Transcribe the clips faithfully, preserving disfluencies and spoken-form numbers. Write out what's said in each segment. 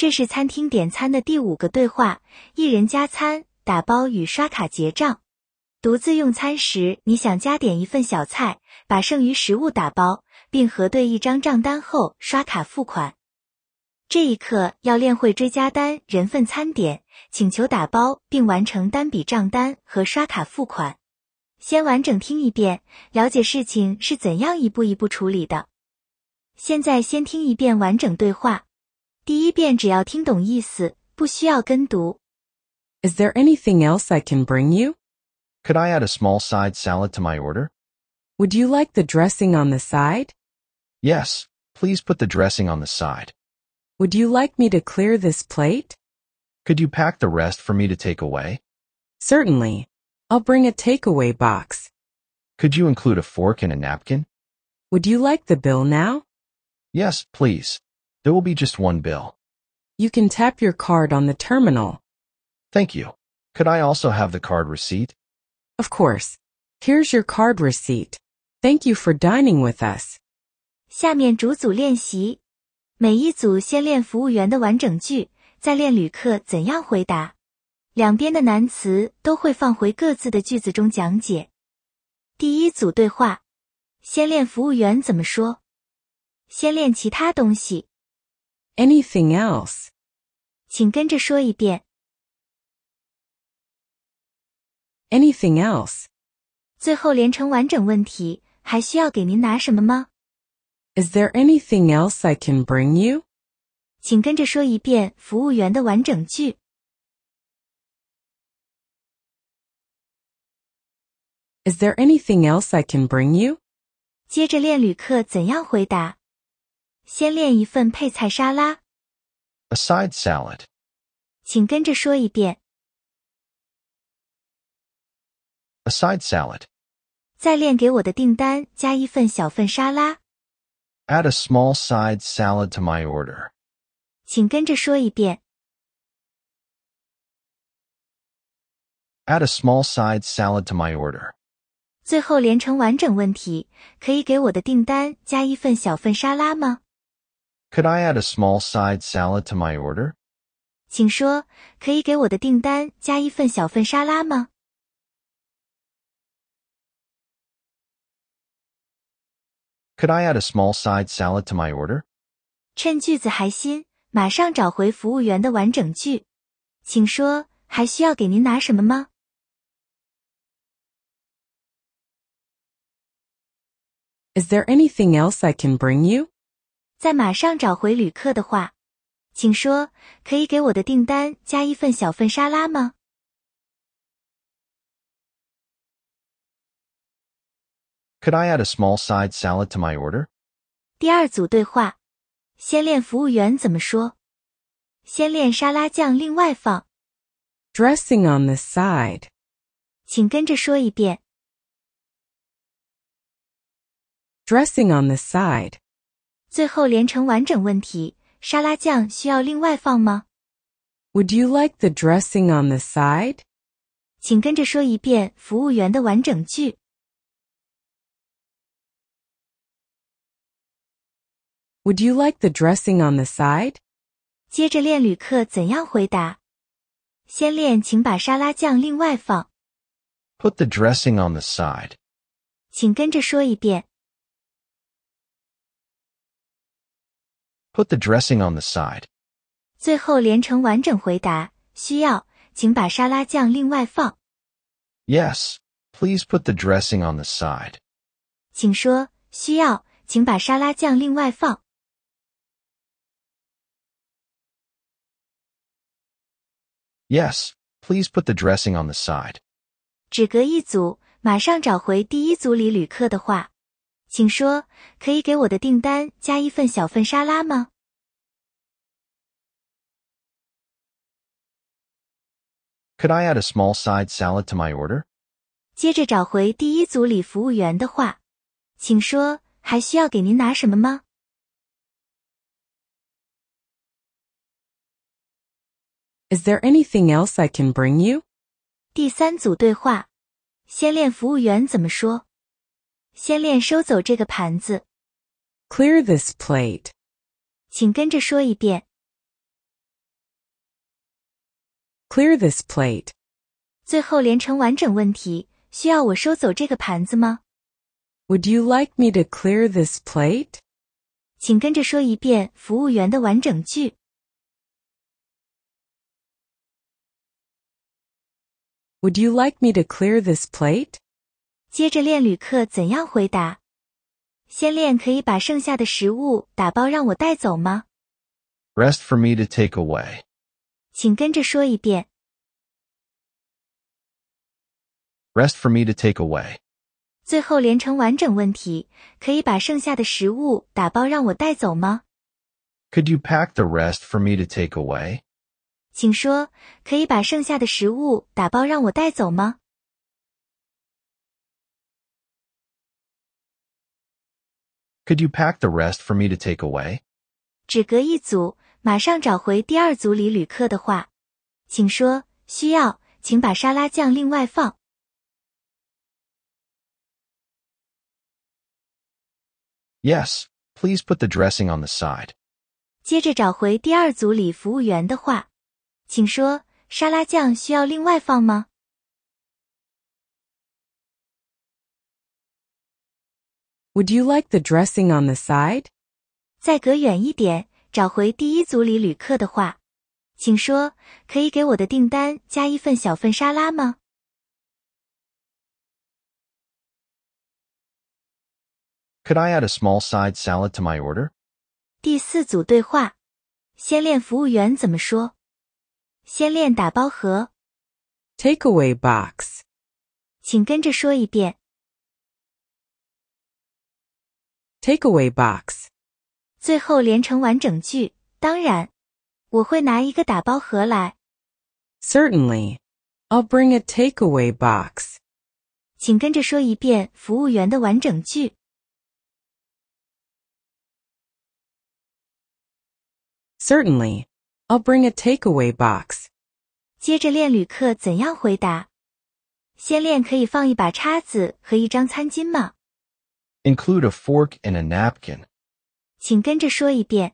这是餐厅点餐的第五个对话，一人加餐、打包与刷卡结账。独自用餐时，你想加点一份小菜，把剩余食物打包，并核对一张账单后刷卡付款。这一刻要练会追加单、人份餐点，请求打包并完成单笔账单和刷卡付款。先完整听一遍，了解事情是怎样一步一步处理的。现在先听一遍完整对话。第一遍只要听懂意思，不需要跟读。 Is there anything else I can bring you? Could I add a small side salad to my order? Would you like the dressing on the side? Yes, please put the dressing on the side. Would you like me to clear this plate? Could you pack the rest for me to take away? Certainly. I'll bring a takeaway box. Could you include a fork and a napkin? Would you like the bill now? Yes, please. There will be just one bill. You can tap your card on the terminal. Thank you. Could I also have the card receipt? Of course. Here's your card receipt. Thank you for dining with us. 下面逐组练习。每一组先练服务员的完整句，再练旅客怎样回答。两边的难词都会放回各自的句子中讲解。第一组对话，先练服务员怎么说。先练其他东西。 Anything else? 请跟着说一遍。 Anything else? 最后连成完整问题，还需要给您拿什么吗？ Is there anything else I can bring you? 请跟着说一遍服务员的完整句。 Is there anything else I can bring you? 接着练旅客怎样回答。先练一份配菜沙拉。 A side salad. 请跟着说一遍。 A side salad. 再练给我的订单加一份小份沙拉。 Add a small side salad to my order. 请跟着说一遍。 Add a small side salad to my order. 最后连成完整问题，可以给我的订单加一份小份沙拉吗？ Could I add a small side salad to my order? 请说，可以给我的订单加一份小份沙拉吗？ Could I add a small side salad to my order? 趁句子还新，马上找回服务员的完整句。请说，还需要给您拿什么吗？ Is there anything else I can bring you? 再马上找回旅客的话，请说，可以给我的订单加一份小份沙拉吗？ Could I add a small side salad to my order? 第二组对话，先练服务员怎么说。先练沙拉酱另外放。 Dressing on the side. 请跟着说一遍。 Dressing on the side. 最后连成完整问题，沙拉酱需要另外放吗？ Would you like the dressing on the side? 请跟着说一遍服务员的完整句。 Would you like the dressing on the side? 接着练旅客怎样回答。先练请把沙拉酱另外放。 Put the dressing on the side. 请跟着说一遍。 Put the dressing on the side. 最后连成完整回答，需要，请把沙拉酱另外放。 Yes, please put the dressing on the side. 请说，需要，请把沙拉酱另外放。 Yes, please put the dressing on the side. 只隔一组，马上找回第一组里旅客的话。请说，可以给我的订单加一份小份沙拉吗？ Could I add a small side salad to my order? 接着找回第一组里服务员的话。请说，还需要给您拿什么吗？ Is there anything else I can bring you? 第三组对话，先练服务员怎么说。先练收走这个盘子。 Clear this plate. 请跟着说一遍。 Clear this plate. 最后连成完整问题，需要我收走这个盘子吗？ Would you like me to clear this plate? 请跟着说一遍服务员的完整句。 Would you like me to clear this plate? 接着练旅客怎样回答。先练可以把剩下的食物打包让我带走吗？ Rest for me to take away. 请跟着说一遍。 Rest for me to take away. 最后连成完整问题，可以把剩下的食物打包让我带走吗？ Could you pack the rest for me to take away? 请说，可以把剩下的食物打包让我带走吗？ Could you pack the rest for me to take away? 只隔一组，马上找回第二组里旅客的话。请说，需要，请把沙拉酱另外放。 Yes, please put the dressing on the side. 接着找回第二组里服务员的话。请说，沙拉酱需要另外放吗？ Would you like the dressing on the side? 再隔远一点，找回第一组里旅客的话。请说，可以给我的订单加一份小份沙拉吗？ Could I add a small side salad to my order? 第四组对话。先练服务员怎么说。先练打包盒。 Takeaway box. 请跟着说一遍。 Takeaway box. 最后连成完整句。当然，我会拿一个打包盒来。 Certainly. I'll bring a takeaway box. 请跟着说一遍服务员的完整句。 Certainly. I'll bring a takeaway box. 接着练旅客怎样回答。先练可以放一把叉子和一张餐巾吗？ Include a fork and a napkin. 请跟着说一遍。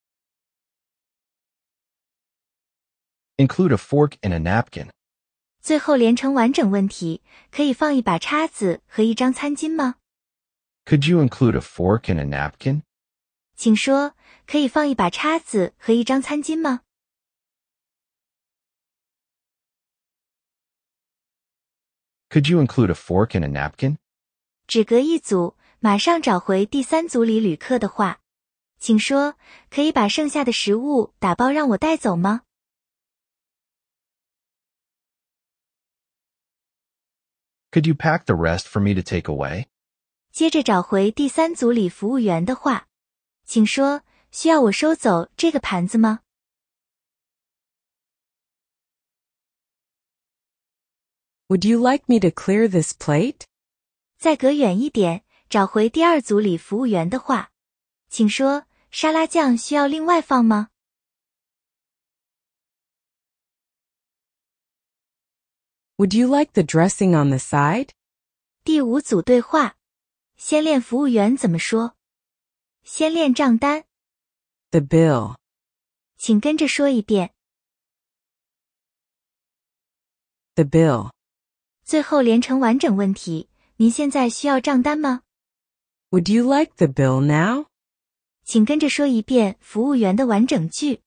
Include a fork and a napkin. 最后连成完整问题，可以放一把叉子和一张餐巾吗？ Could you include a fork and a napkin? 请说，可以放一把叉子和一张餐巾吗？ Could you include a fork and a napkin? 只隔一组，马上找回第三组里旅客的话。请说，可以把剩下的食物打包让我带走吗？ Could you pack the rest for me to take away? 接着找回第三组里服务员的话。请说，需要我收走这个盘子吗？ Would you like me to clear this plate? 再隔远一点，找回第二组里服务员的话。请说，沙拉酱需要另外放吗？ Would you like the dressing on the side? 第五组对话。先练服务员怎么说。先练账单。 The bill. 请跟着说一遍。 The bill. 最后连成完整问题，您现在需要账单吗？ Would you like the bill now? 请跟着说一遍服务员的完整句。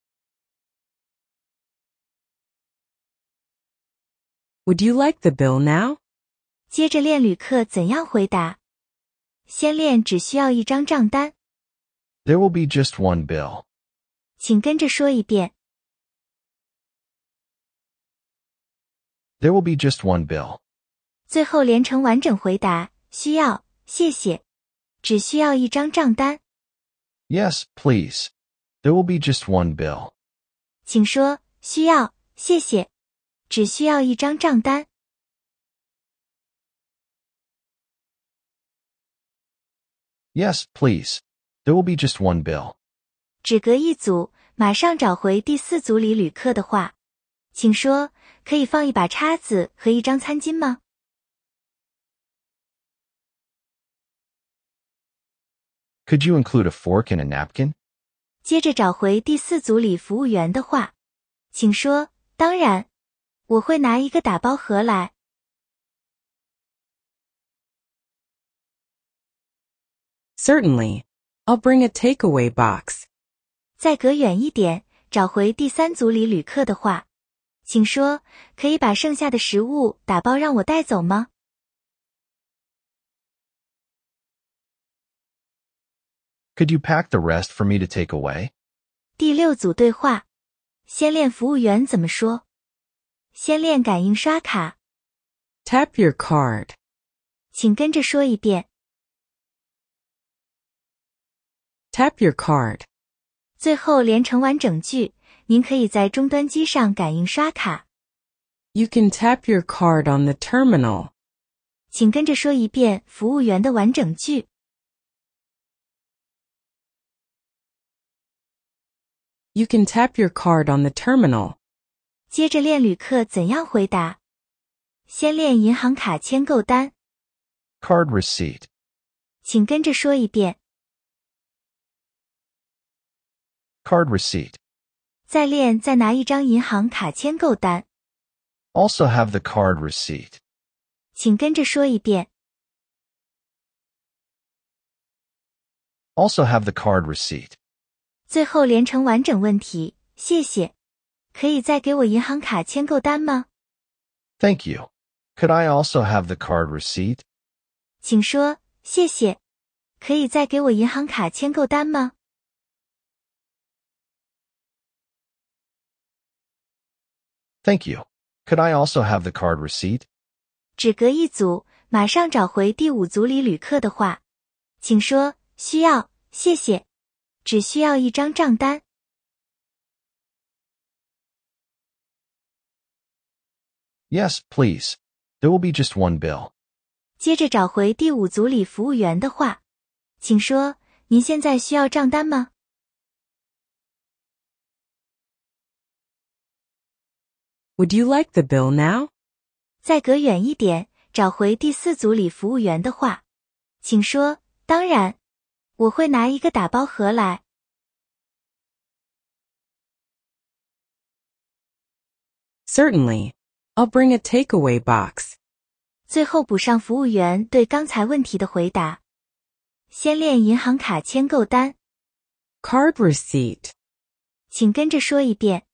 Would you like the bill now? 接着练旅客怎样回答。先练只需要一张账单。 There will be just one bill. 请跟着说一遍。 There will be just one bill. 最后连成完整回答。需要，谢谢。只需要一张账单。 Yes, please. There will be just one bill. 请说，需要，谢谢。只需要一张账单。 Yes, please. There will be just one bill. 只隔一组，马上找回第四组里旅客的话。请说，可以放一把叉子和一张餐巾吗？ Could you include a fork and a napkin? 接着找回第四组里服务员的话。请说， 当然，我会拿一个打包盒来。 Certainly. I'll bring a takeaway box. 再隔远一点，找回第三组里旅客的话，请说，可以把剩下的食物打包让我带走吗？ Could you pack the rest for me to take away? 第六组对话，先练服务员怎么说。先练感应刷卡， Tap your card. 请跟着说一遍。 Tap your card. 最后连成完整句，您可以在终端机上感应刷卡。 You can tap your card on the terminal. 请跟着说一遍服务员的完整句。 You can tap your card on the terminal. 接着练旅客怎样回答。先练银行卡签购单， Card receipt. 请跟着说一遍。 Card receipt. 再练再拿一张银行卡签购单， Also have the card receipt. 请跟着说一遍。 Also have the card receipt. 最后连成完整问题，谢谢。可以再给我银行卡签购单吗？ Thank you. Could I also have the card receipt? 请说，谢谢。可以再给我银行卡签购单吗？ Thank you. Could I also have the card receipt? 只隔一组，马上找回第五组里旅客的话，请说，需要，谢谢。只需要一张账单。 Yes, please. There will be just one bill. 接着找回第五组里服务员的话，请说，您现在需要账单吗？ Would you like the bill now? 再隔远一点，找回第四组里服务员的话，请说，当然，我会拿一个打包盒来。 Certainly. I'll bring a takeaway box. 最后补上服务员对刚才问题的回答。先练银行卡签购单， Card receipt. 请跟着说一遍。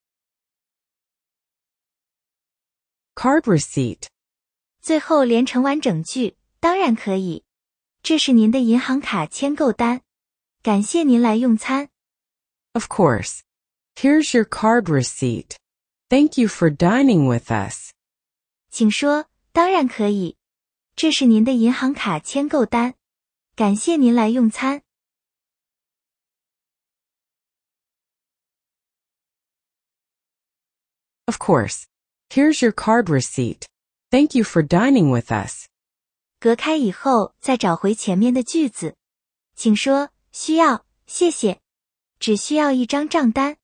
Card receipt. 最后连成完整句，当然可以。这是您的银行卡签购单，感谢您来用餐。 Of course. Here's your card receipt. Thank you for dining with us. 请说，当然可以。这是您的银行卡签购单，感谢您来用餐。 Of course. Here's your card receipt. Thank you for dining with us. 隔开以后再找回前面的句子，请说，需要，谢谢。只需要一张账单。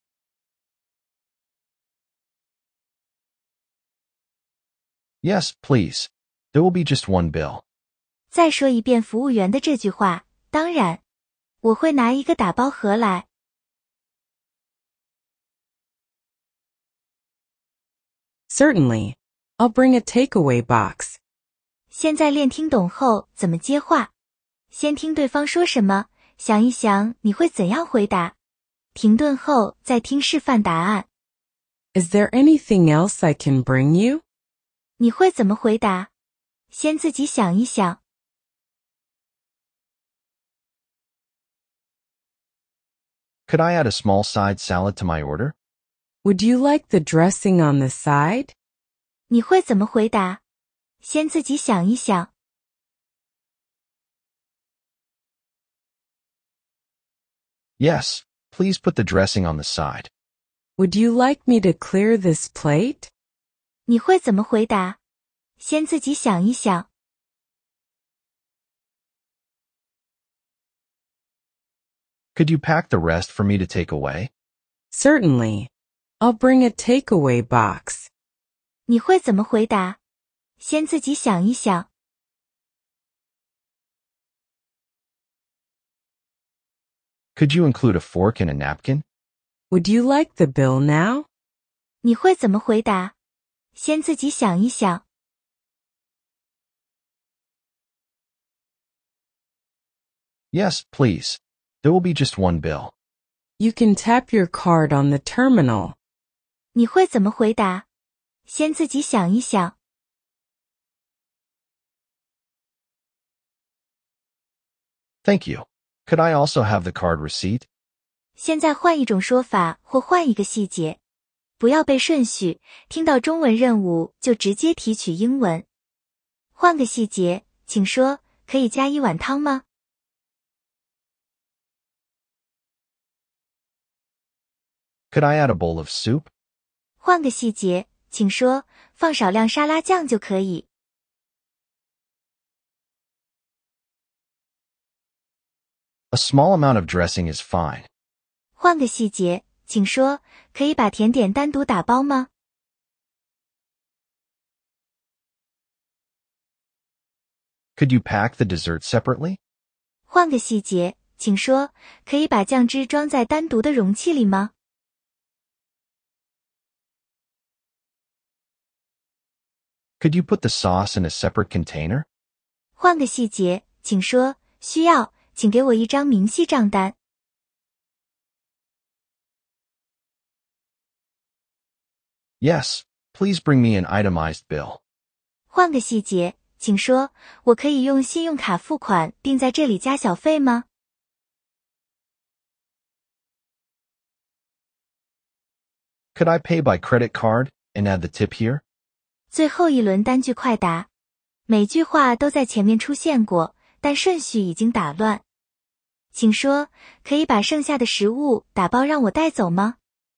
Yes, please. There will be just one bill. 再说一遍服务员的这句话，当然，我会拿一个打包盒来。 Certainly. I'll bring a takeaway box. 现在练听懂后怎么接话，先听对方说什么，想一想你会怎样回答。停顿后再听示范答案。 Is there anything else I can bring you? 你会怎么回答？先自己想一想。 Could I add a small side salad to my order? Would you like the dressing on the side? 你会怎么回答？先自己想一想。 Yes, please put the dressing on the side. Would you like me to clear this plate? 你会怎么回答？先自己想一想。 Could you pack the rest for me to take away? Certainly. I'll bring a takeaway box. 你会怎么回答？先自己想一想。 Could you include a fork and a napkin? Would you like the bill now? 你会怎么回答？先自己想一想。 Yes, please. There will be just one bill. You can tap your card on the terminal. 你会怎么回答？先自己想一想。 Thank you. Could I also have the card receipt? 现在换一种说法或换一个细节。不要背顺序，听到中文任务就直接提取英文。换个细节，请说，可以加一碗汤吗？ Could I add a bowl of soup? 换个细节，请说，放少量沙拉酱就可以。 A small amount of dressing is fine. 换个细节，请说，可以把甜点单独打包吗？ Could you pack the dessert separately? 换个细节，请说，可以把酱汁装在单独的容器里吗？ Could you put the sauce in a separate container? 换个细节，请说，需要，请给我一张明细账单。 Yes, please bring me an itemized bill. 换个细节，请说，我可以用信用卡付款并在这里加小费吗？ Could I pay by credit card and add the tip here? 最后一轮单句快答。每句话都在前面出现过，但顺序已经打乱。请说，可以把剩下的食物打包让我带走吗？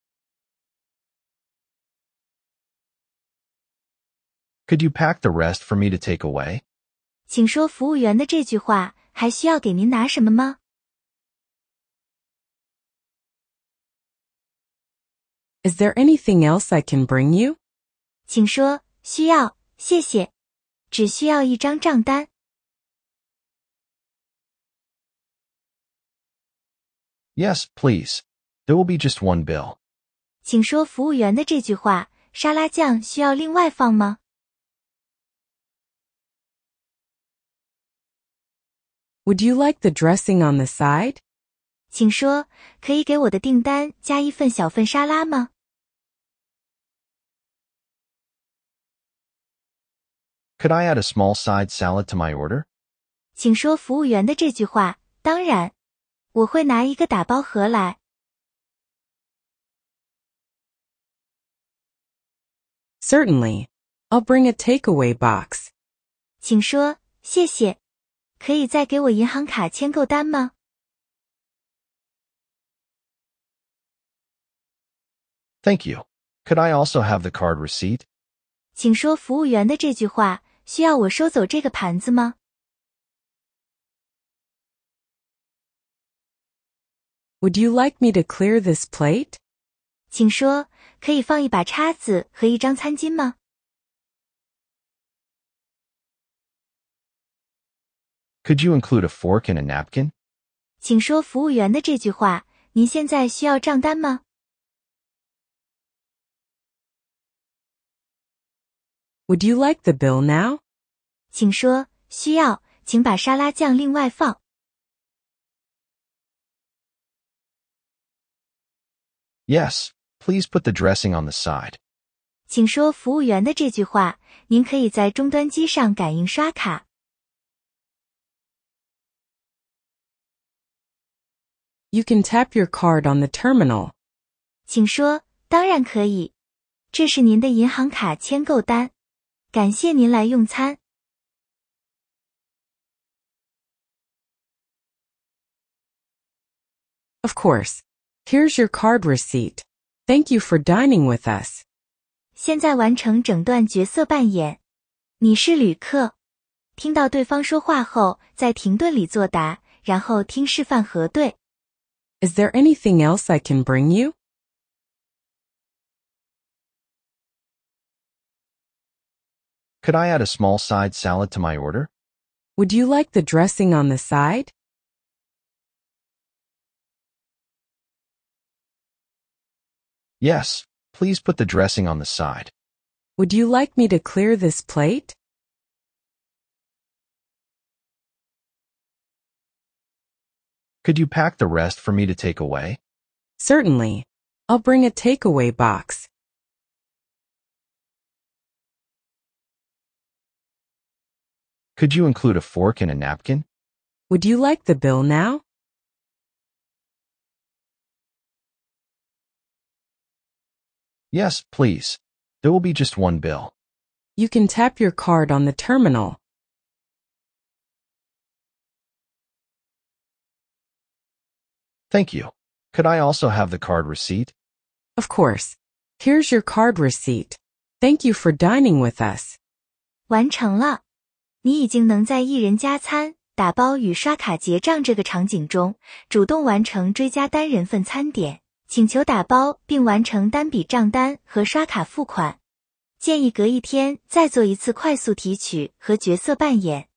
Could you pack the rest for me to take away? 请说服务员的这句话，还需要给您拿什么吗？ Is there anything else I can bring you? 请说，需要，谢谢。只需要一张账单。 Yes, please. There will be just one bill. 请说服务员的这句话，沙拉酱需要另外放吗？ Would you like the dressing on the side? 请说，可以给我的订单加一份小份沙拉吗？ Could I add a small side salad to my order? 请说服务员的这句话，当然。我会拿一个打包盒来。 Certainly. I'll bring a takeaway box. 请说，谢谢。可以再给我银行卡签购单吗？ Thank you. Could I also have the card receipt? 请说服务员的这句话，需要我收走这个盘子吗？ Would you like me to clear this plate? 请说，可以放一把叉子和一张餐巾吗？ Could you include a fork and a napkin? 请说服务员的这句话，您现在需要账单吗？ Would you like the bill now? 请说，需要，请把沙拉酱另外放。 Yes, please put the dressing on the side. 请说服务员的这句话，您可以在终端机上感应刷卡。 You can tap your card on the terminal. 请说，当然可以。这是您的银行卡签购单。感谢您来用餐。 Of course. Here's your card receipt. Thank you for dining with us. 现在完成整段角色扮演。你是旅客。听到对方说话后，在停顿里作答，然后听示范核对。 Is there anything else I can bring you? Could I add a small side salad to my order? Would you like the dressing on the side? Yes, Please put the dressing on the side. Would you like me to clear this plate? Could you pack the rest for me to take away? Certainly. I'll bring a takeaway box. Could you include a fork and a napkin? Would you like the bill now? Yes, please. There will be just one bill. You can tap your card on the terminal. Thank you. Could I also have the card receipt? Of course. Here's your card receipt. Thank you for dining with us. 完成了。你已经能在一人加餐、打包与刷卡结账这个场景中，主动完成追加单人份餐点，请求打包并完成单笔账单和刷卡付款。建议隔一天再做一次快速提取和角色扮演。